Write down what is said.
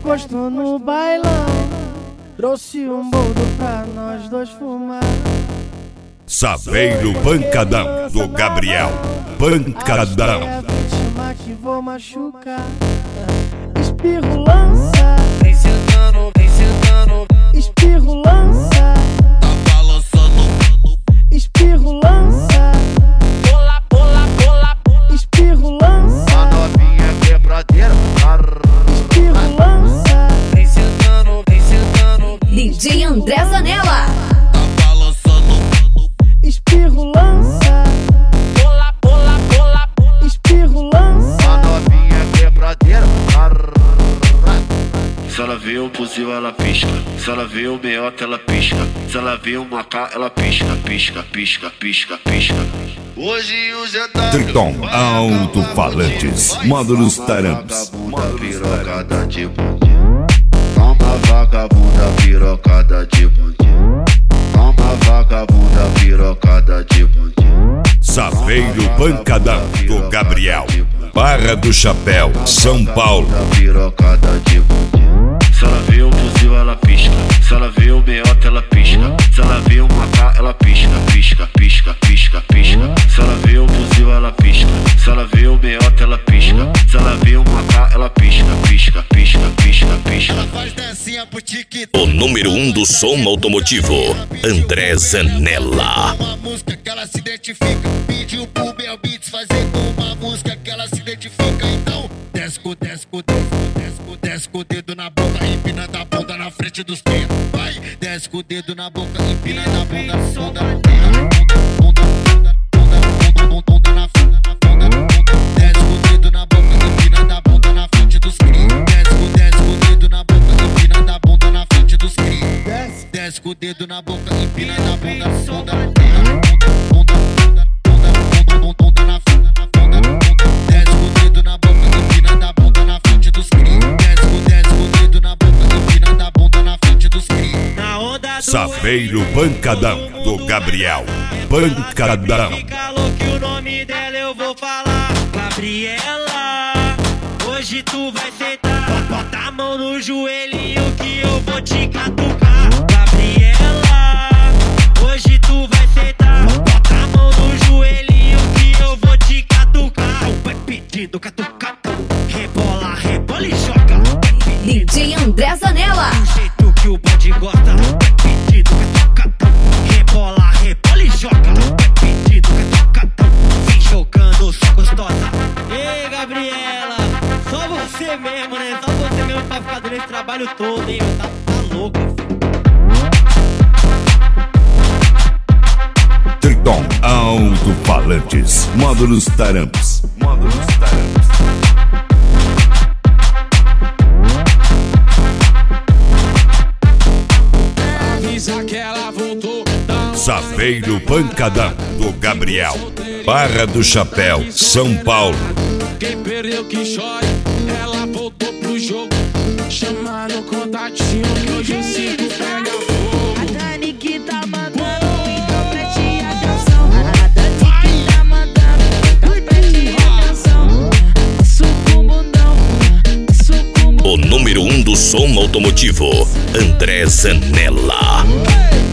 encostou no bailão, trouxe um boldo pra nós dois fumar. Saveiro Pancadão do Gabriel. Pancadão. É a vítima que vou machucar. Espirro lança, Vem sentando, vem sentando. espirro lança, Tá balançando. espirro lança, Pola, pola, pola. espirro lança, A novinha quebradeira. espirro lança, Vem sentando, vem sentando. DJ André Zanella. Tá balançando. espirro lança, Pola, pola, pola. espirro lança. A novinha quebradeira. Se ela vê o fuzil, ela pisca. Se ela vê o meiota, ela pisca. Se ela vê o macá, ela pisca. Pisca, pisca, pisca, pisca. Hoje o jantar Triton Alto-Falantes. Módulos Taramps. vagabunda pirocada de bundinha. Toma vagabunda pirocada de bundinha. Toma vagabunda pirocada de bundinha. Saveiro Pancadão do Gabriel. Barra do Chapéu, São Paulo. Pirocada de bundinha. Se ela vê o fuzil, ela pisca. Se ela vê o meiota, ela pisca. Se ela vê o macá, ela pisca. Pisca, pisca, pisca, pisca. Se ela vê o fuzil, ela pisca. Se ela vê o meiota, ela pisca. Se ela vê o macá, ela pisca. Pisca, pisca, pisca, pisca. O número 1 do som automotivo, André Zanella. Uma música que ela se identifica. Pediu pro Bel Beats fazer uma música que ela se identifica. Então, desce com o dedo na boca, empinando a bunda na frente dos teus. Vai, desce com o dedo na boca, empinando a bunda na bunda na frente. Desce com o dedo na boca, empinando a bunda na frente dos cria. Desce com o dedo na boca, empinando a bunda na frente dos cria. Desce com o dedo na boca, empinando a bunda na bunda na frente. Desce com o dedo na boca, empinando a bunda na frente dos cria. Desce com o dedo na boca, empinando a bunda na frente dos cria. Saveiro Pancadão do Gabriel. Pancadão. Calou que o nome dela eu vou falar. Gabriela, hoje tu vai sentar. Bota a mão no joelhinho que eu vou te catucar. Gabriela, hoje tu vai sentar. Bota a mão no joelhinho que eu vou te catucar. Vai pedindo catucata. Rebola, rebola e joga. DJ André Zanella. Do jeito que o bode gosta. Vai pedindo catucata. Rebola, rebola e joga. Vai pedindo catucata. Vem jogando só gostosa. Ei, Gabriela, só você mesmo, né? Só você mesmo pra ficar dando esse trabalho todo, hein? Tá louco, filho. Triton Alto-Falantes. Módulos Taramps. Módulos Taramps. Avisa que ela voltou. Saveiro Pancadão do Gabriel. Barra do Chapéu, São Paulo. Quem perdeu que chore, ela voltou pro jogo. Chama no contatinho que hoje o cinco pega fogo. A Dani que tá mandando, então preste atenção. A Dani que tá mandando, então preste atenção. Suco bundão, suco bundão. O número 1 do som automotivo, André Zanella.